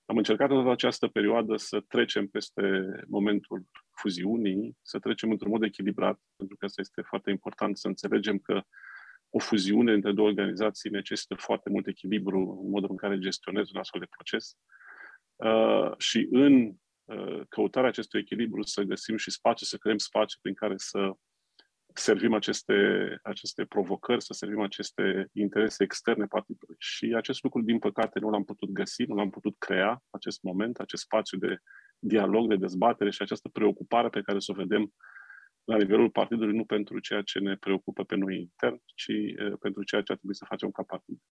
Am încercat în această perioadă să trecem peste momentul fuziunii, să trecem într-un mod echilibrat, pentru că asta este foarte important, să înțelegem că o fuziune între două organizații necesită foarte mult echilibru în modul în care gestionezi un astfel de proces. Și în căutarea acestui echilibru să găsim și spațiu, să creăm spațiu prin care să servim aceste provocări, să servim aceste interese externe partidului. Și acest lucru, din păcate, nu l-am putut găsi, nu l-am putut crea, acest moment, acest spațiu de dialog, de dezbatere și această preocupare pe care să o vedem la nivelul partidului, nu pentru ceea ce ne preocupă pe noi intern, ci pentru ceea ce ar trebui să facem ca partid.